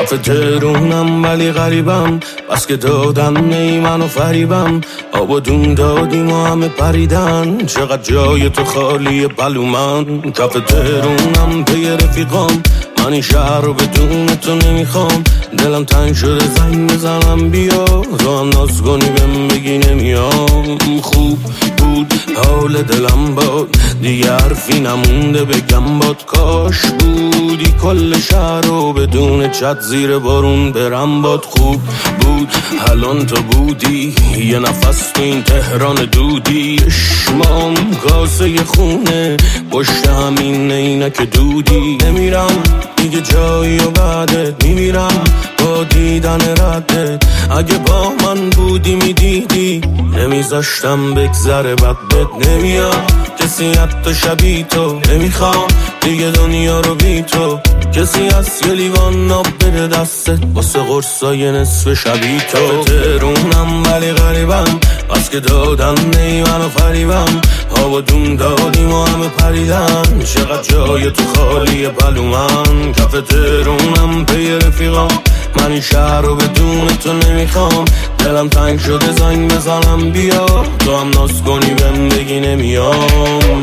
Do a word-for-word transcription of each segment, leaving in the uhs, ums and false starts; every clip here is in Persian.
کف تهرونم ولی غریبم، بس که دادن نی منو فریبم. آب و دون دادیم و همه پریدن، چقدر جای تو خالی بلومن. کف تهرونم پی رفیقام، من این شهر رو بدون تو نمیخوام. دلم تنگ شده زنگ بزنم بیا، تو هم ناز کنی بهم بگی نمیام. خوب بود حال دلم باد، دیگه حرفی نمونده بگم باد. کاش بودی کل شهر رو بدون چت زیر بارون برم باد. خوب بود الان تو بودی، یه نفس تو این تهران دودی. اشمام کاسه خونه پشت همین عینک دودی. نمیرم دیگه جایی و بعدت میمیرم با دیدن ردت. اگه با من بودی میدیدی نمیذاشتم بگذره بد بد. نمیاد کسی حتی شبیه تو، نمیخوام دیگه دنیا رو بی تو. کسی از یه لیوان آب بده دستت واسه قرصای نصف شبیه تو. تهرونم ولی غریبم، بس که دادن نی منو فریبم. آب و دون دادیم و همه پریدن، چقدر جای تو خالی بلومن. کف تهرونم پی رفیقام، من این شهر رو بدون تو نمیخوام. دلم تنگ شده زنگ بزنم بیا، تو هم ناز کنی بهم بگی نمیام.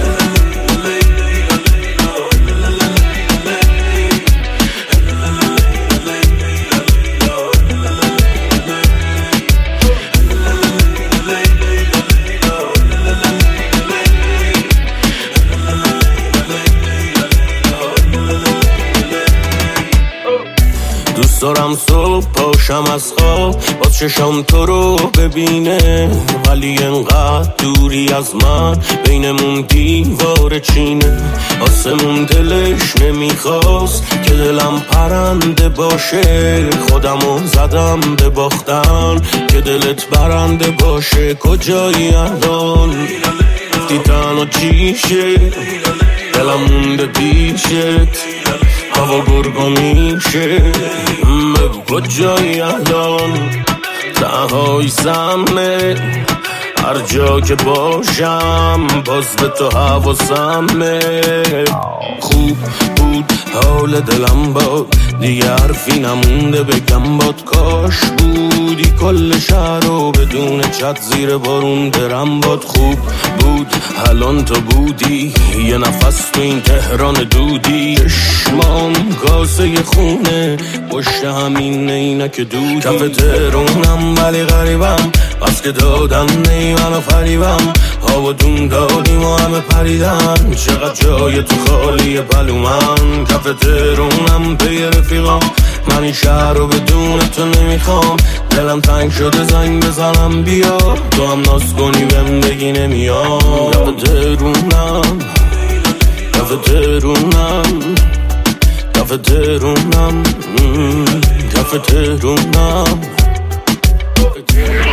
دوست دارم صبح پاشم از خواب با چشام تو رو ببینه، ولی انقدر دوری از من بینمون دیوار چینه. آسمون دلش نمیخواست که دلم پرنده باشه، خودمو زدم به باختن که دلت برنده باشه. کجایی الان دیدن و چیشه، دلم مونده پیشت هوا گرگو میشه. بگو کجایی الان تنهایی سمه، هر جا که باشم باز به تو حواسمه. خوب بود حال دلم باد، دیگه حرفی نمونده بگم باد. کاش بودی کل شهر رو بدون چت زیر بارون برم باد. خوب بود الان تو بودی، یه نفس تو این تهران دودی. چشمام کاسه خونه پشت همین عینک دودی. کف تهرونم ولی غریبم، بس که دادن نی منو فریبم. آب و دون دادیم و همه پریدن، چقدر جای تو خالی بلومن. کف تهرونم پی رفیقام، من این شهر رو بدون تو نمیخوام. دلم تنگ شده زنگ بزنم بیا، تو هم ناز کنی بهم بگی نمیام. کف تهرونم کف تهرونم کف تهرونم کف تهرونم.